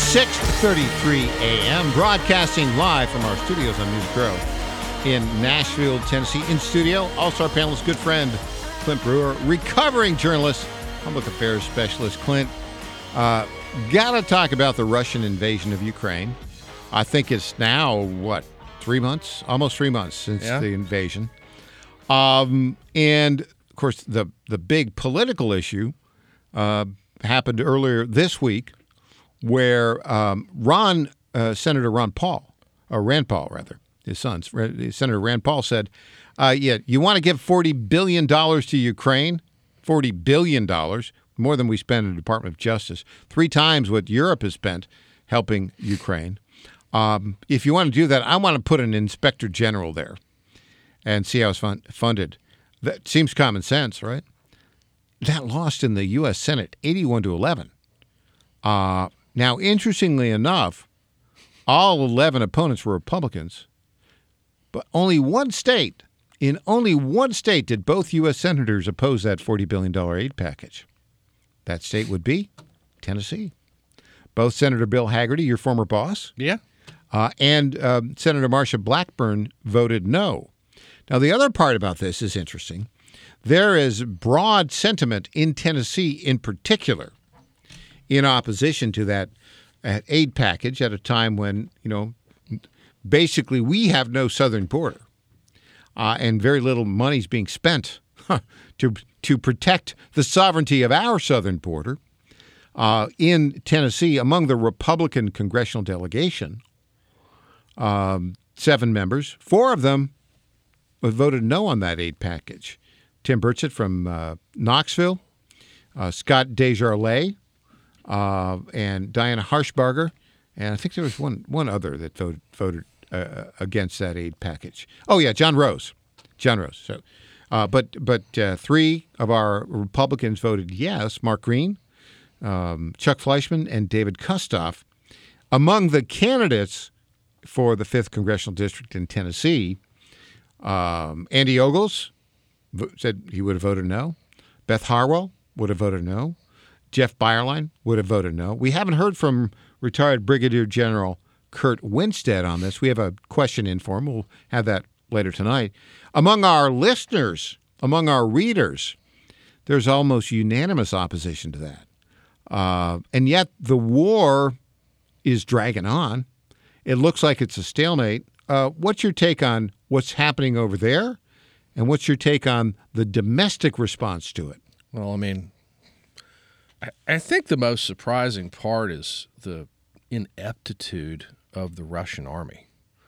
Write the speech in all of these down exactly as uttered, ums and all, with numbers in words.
six thirty-three a.m., broadcasting live from our studios on Music Row in Nashville, Tennessee. In studio, all-star panelist, good friend, Clint Brewer, recovering journalist, public affairs specialist. Clint, uh, got to talk about the Russian invasion of Ukraine. I think it's now, what, three months? Almost three months since yeah. the invasion. Um, and, of course, the, the big political issue uh, happened earlier this week, where um, Ron, uh, Senator Ron Paul, or Rand Paul, rather, his son, Senator Rand Paul said, uh, yeah, you want to give forty billion dollars to Ukraine? forty billion dollars, more than we spend in the Department of Justice, three times what Europe has spent helping Ukraine. Um, if you want to do that, I want to put an inspector general there and see how it's fun- funded. That seems common sense, right? That lost in the U S Senate, eighty-one to eleven. Uh, now, interestingly enough, all eleven opponents were Republicans, but only one state, in only one state did both U S senators oppose that forty billion dollars aid package. That state would be Tennessee. Both Senator Bill Hagerty, your former boss, yeah, uh, and um, Senator Marsha Blackburn voted no. Now, the other part about this is interesting. There is broad sentiment in Tennessee in particular in opposition to that uh, aid package at a time when, you know, basically we have no southern border uh, and very little money is being spent huh, to to protect the sovereignty of our southern border. Uh, in Tennessee, among the Republican congressional delegation, um, seven members, four of them voted no on that aid package. Tim Burchett from uh, Knoxville, uh, Scott Desjardins, uh, and Diana Harshbarger, and I think there was one one other that voted voted uh, against that aid package. Oh yeah, John Rose, John Rose. So, uh, but but uh, three of our Republicans voted yes. Mark Green, um, Chuck Fleischman, and David Kustoff. Among the candidates for the fifth congressional district in Tennessee, um, Andy Ogles said he would have voted no. Beth Harwell would have voted no. Jeff Byerline would have voted no. We haven't heard from retired Brigadier General Kurt Winstead on this. We have a question in for him. We'll have that later tonight. Among our listeners, among our readers, there's almost unanimous opposition to that. Uh, and yet the war is dragging on. It looks like it's a stalemate. Uh, what's your take on what's happening over there? And what's your take on the domestic response to it? Well, I mean, I, I think the most surprising part is the ineptitude of the Russian army.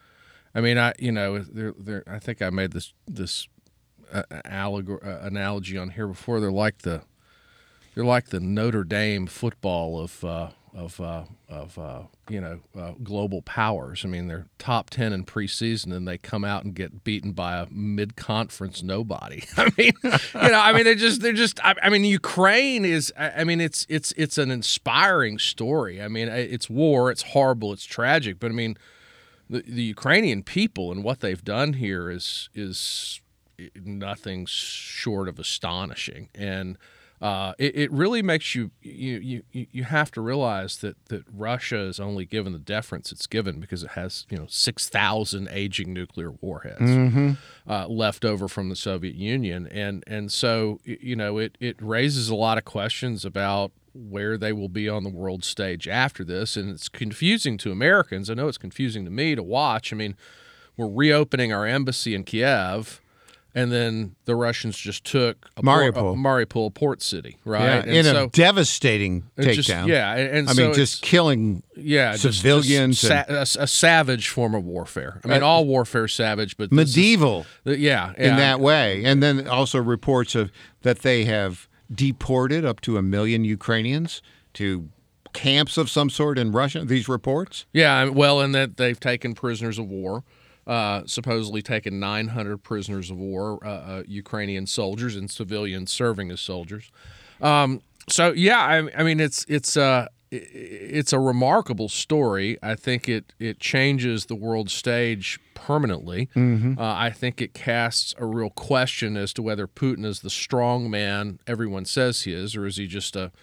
I mean, I you know, they're, they're, I think I made this this uh, allegor- uh, analogy on here before. They're like the they're like the Notre Dame football of uh, of uh, of uh, you know uh, global powers. I mean, they're top ten in preseason, and they come out and get beaten by a mid-conference nobody. I mean, you know, I mean, they just they're just. I, I mean, Ukraine is. I, I mean, it's it's it's an inspiring story. I mean, it's war. It's horrible. It's tragic. But I mean, the the Ukrainian people and what they've done here is is nothing short of astonishing. And Uh, it, it really makes you, you you you have to realize that, that Russia is only given the deference it's given because it has, you know, six thousand aging nuclear warheads mm-hmm. uh, left over from the Soviet Union. And and so, you know, it, it raises a lot of questions about where they will be on the world stage after this. And it's confusing to Americans. I know it's confusing to me to watch. I mean, we're reopening our embassy in Kiev. And then the Russians just took a Mariupol, port, a Mariupol port city, right? Yeah, and in so, a devastating takedown. Just, yeah, and, and I so mean, just killing yeah, civilians. Just, just sa- a, a savage form of warfare. I mean, uh, all warfare is savage, but medieval, is, yeah, yeah, in that way. And then also reports of that they have deported up to a million Ukrainians to camps of some sort in Russia. These reports, yeah, well, and that they've taken prisoners of war. Uh, supposedly taken nine hundred prisoners of war, uh, uh, Ukrainian soldiers and civilians serving as soldiers. Um, so yeah, I, I mean it's it's uh, it's a remarkable story. I think it it changes the world stage permanently. Mm-hmm. Uh, I think it casts a real question as to whether Putin is the strong man everyone says he is, or is he just a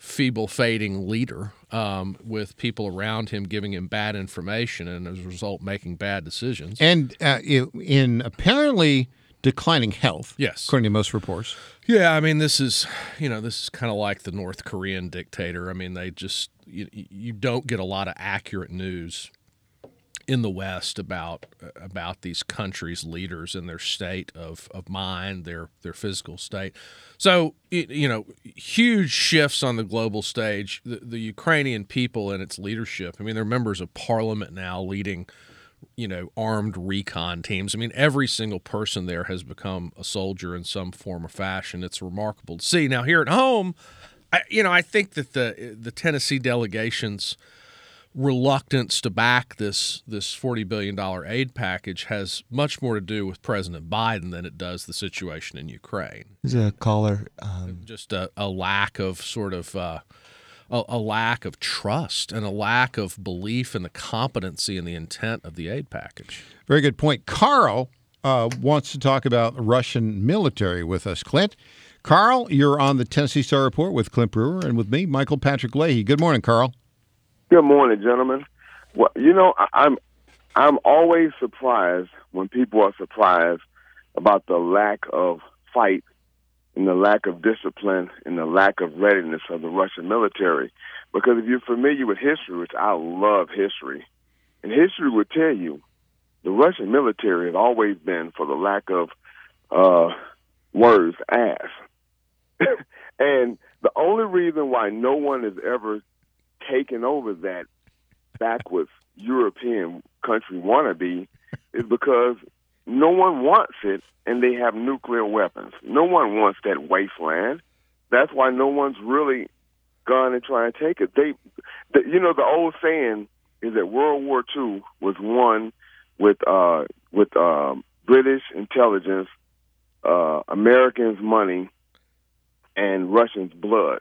feeble, fading leader um, with people around him giving him bad information and as a result making bad decisions. And uh, in apparently declining health, yes, according to most reports. Yeah, I mean, this is, you know, this is kind of like the North Korean dictator. I mean, they just, you, you don't get a lot of accurate news in the West about about these countries' leaders and their state of, of mind, their their physical state. So, you know, huge shifts on the global stage. The, the Ukrainian people and its leadership, I mean, they're members of parliament now leading, you know, armed recon teams. I mean, every single person there has become a soldier in some form or fashion. It's remarkable to see. Now, here at home, I, you know, I think that the the Tennessee delegation's reluctance to back this this forty billion dollars aid package has much more to do with President Biden than it does the situation in Ukraine. There's a caller. Um... Just a, a lack of sort of uh, a, a lack of trust and a lack of belief in the competency and the intent of the aid package. Very good point. Carl uh, wants to talk about Russian military with us. Clint, Carl, you're on the Tennessee Star Report with Clint Brewer and with me, Michael Patrick Leahy. Good morning, Carl. Good morning, gentlemen. Well, you know, I'm I'm always surprised when people are surprised about the lack of fight and the lack of discipline and the lack of readiness of the Russian military. Because if you're familiar with history, which I love history, and history would tell you the Russian military has always been, for the lack of uh, words, ass. And the only reason why no one has ever taken over that backwards European country wannabe is because no one wants it, and they have nuclear weapons. No one wants that wasteland. That's why no one's really gone and trying to take it. They, the, you know, the old saying is that World War Two was won with uh, with uh, British intelligence, uh, Americans' money, and Russians' blood.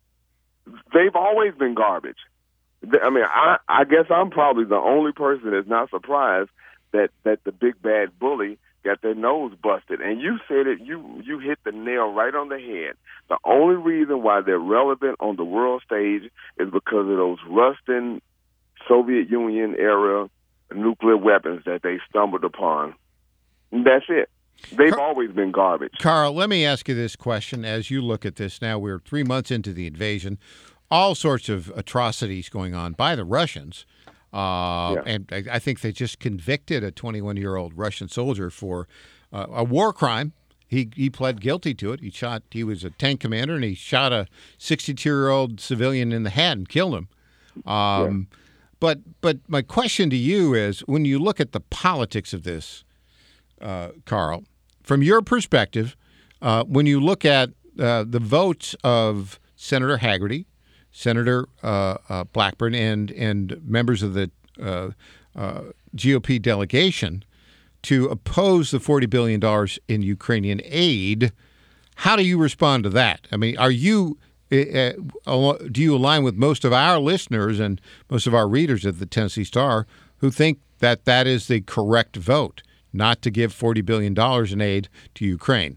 They've always been garbage. I mean, I, I guess I'm probably the only person that's not surprised that, that the big bad bully got their nose busted. And you said it, you, you hit the nail right on the head. The only reason why they're relevant on the world stage is because of those rusting Soviet Union era nuclear weapons that they stumbled upon. And that's it. They've Car- always been garbage. Carl, let me ask you this question. As you look at this now, we're three months into the invasion, all sorts of atrocities going on by the Russians. Uh, yeah. And I, I think they just convicted a twenty-one-year-old Russian soldier for uh, a war crime. He he pled guilty to it. He shot. He was a tank commander, and he shot a sixty-two-year-old civilian in the head and killed him. Um, yeah. But but my question to you is, when you look at the politics of this, uh, Carl, from your perspective, uh, when you look at uh, the votes of Senator Hagerty, Senator uh, uh, Blackburn, and and members of the uh, uh, G O P delegation to oppose the forty billion dollars in Ukrainian aid, how do you respond to that? I mean, are you uh, do you align with most of our listeners and most of our readers at the Tennessee Star who think that that is the correct vote, not to give forty billion dollars in aid to Ukraine?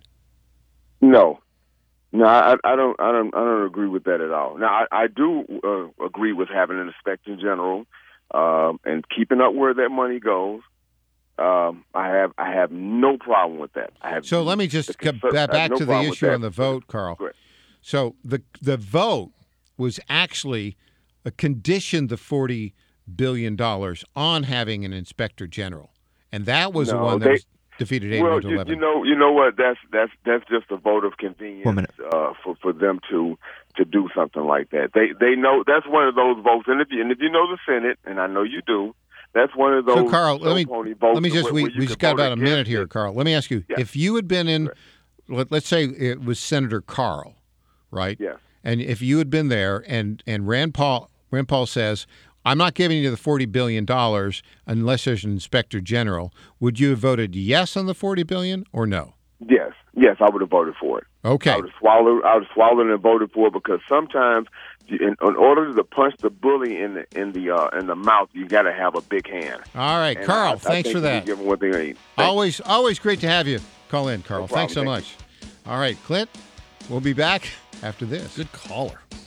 No. No, I, I don't. I don't. I don't agree with that at all. Now, I, I do uh, agree with having an inspector general um, and keeping up where that money goes. Um, I have. I have no problem with that. I have. So let me just get back, back no to the issue on the vote, Carl. So the the vote was actually a condition, the forty billion dollars, on having an inspector general, and that was no, the one that. They, was defeated eight well, to you, eleven. you know, you know what? That's that's that's just a vote of convenience uh, for for them to to do something like that. They they know that's one of those votes, and if you, and if you know the Senate, and I know you do, that's one of those. So, Carl, let me let me just where, we we just got about a minute here, it. Carl. Let me ask you: yeah. if you had been in, let, let's say it was Senator Carl, right? Yes. And if you had been there, and and Rand Paul Rand Paul says, I'm not giving you the forty billion dollars unless there's an inspector general, would you have voted yes on the forty billion dollars or no? Yes. Yes, I would have voted for it. Okay. I would have swallowed, I would have swallowed and voted for it because sometimes in, in order to punch the bully in the in the uh, in the mouth, you got to have a big hand. All right, and Carl, I, I thanks for that. Give them what they need. Always, always great to have you call in, Carl. No problem, thanks so thank much. You. All right, Clint, we'll be back after this. Good caller.